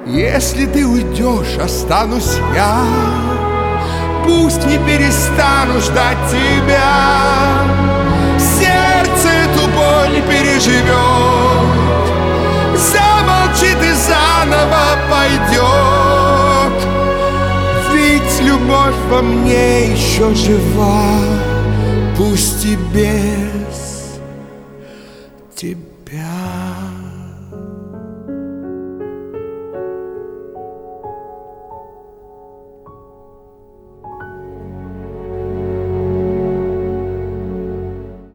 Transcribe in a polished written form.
Если ты уйдешь, останусь я. Пусть не перестану ждать тебя. Сердце эту боль переживет, замолчит и заново пойдет. Ведь любовь во мне еще жива, пусть и без тебя.